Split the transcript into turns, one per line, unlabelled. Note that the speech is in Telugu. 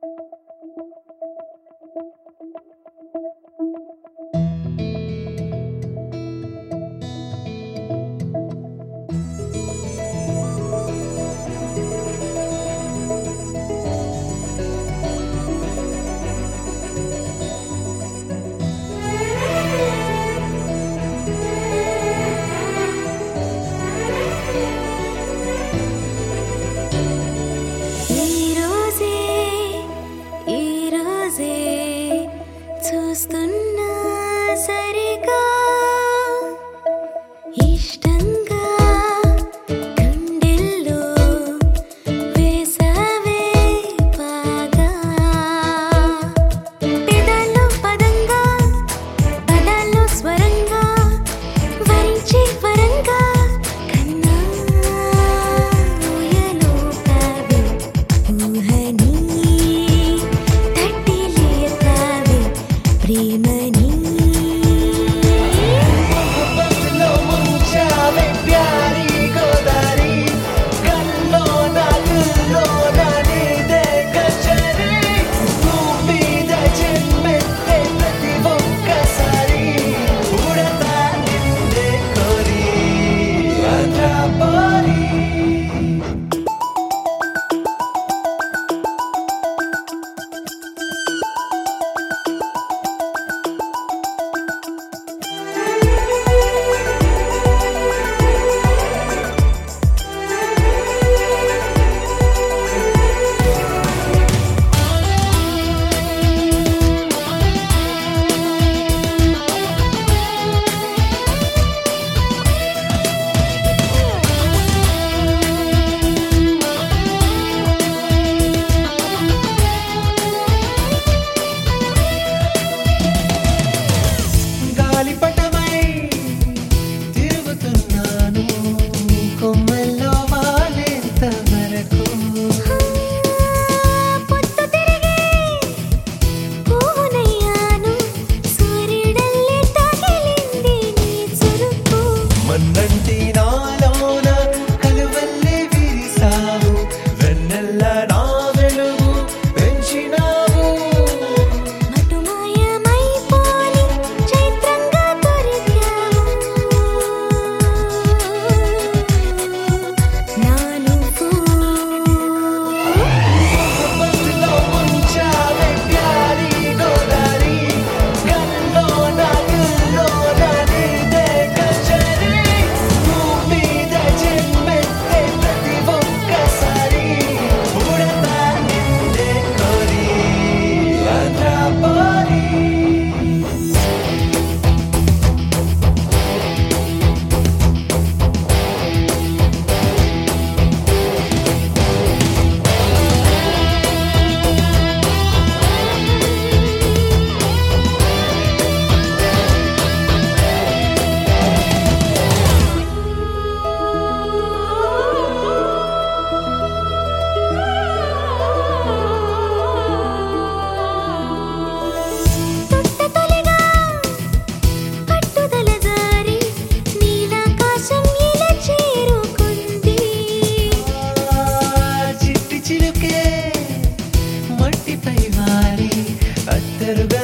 చూస్తున్నా సరిగా ఇష్టంగా గుండెల్లో వేసావే బాగా పెదాల్లో పదంగా పదాల్లో స్వరంగా వరించే వరంగా కన్నా ఊయలో కావే ఊహని తట్టి లేపావే ప్రేమని
బస్సులో ముంచావే ప్యారీ గోదారి కల్లో నాగుల్లో నీదే కచరి మీద జన్మెత్తే ప్రతి ఒక్కసారి ఉడతా నిన్నే కోరి ఆంధ్రపోరి గాలిపటమై తిరుగుతున్నాను కొమ్మల్లో వాలేంత వరకు
పొత్తు తిరిగి పూనయ్యాను సూర్యుడల్లే తగిలింది నీ చురుకు
మన్నంటి నాలోన కలువల్లే విరిసావు వెన్నెల్ల నా వెలుగు పెంచినావు
మటుమాయమైపోని చైత్రంగా దొరికావు నా నువ్వు
బస్సులో ముంచావే ప్యారీ గోదారి కల్లో నాగుల్లో నీదే కచరి మీద జన్మెత్తే ప్రతి ఒక్కసారి ఉడతా నిన్నే కోరి ఆంధ్రపోరి
తొట్టతొలిగా పట్టుదల జారి నీలాకాశం ఇలా చేరుకుంది
చిట్టి చిలుకే మట్టిపై వారి అత్తరుగా